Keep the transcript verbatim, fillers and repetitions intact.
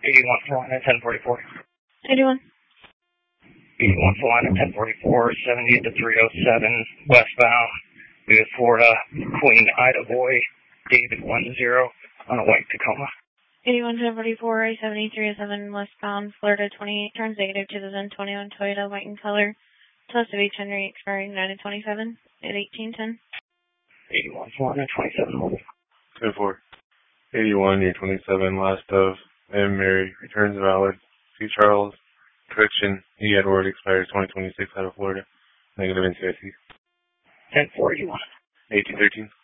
eighty-one Salina, ten forty-four. eighty-one. eighty-one Salina, ten forty-four, seventy to three oh seven, westbound, New Florida, Queen Ida Boy, David one zero, on a white Tacoma. eighty-one ten forty-four, I seventy three oh seven, westbound, Florida twenty-eight, turns negative to the then twenty-one Toyota, white in color, Tulsa Beach, Henry, expiring nine twenty-seven at eighteen ten. eighty-one Salina, twenty-seven. ten four. eighty-one, year twenty-seven, last of M. Mary, returns valid. C. Charles, correction, E. Edward, expires twenty twenty-six out of Florida. Negative N C I C. ten forty-one. eighteen thirteen.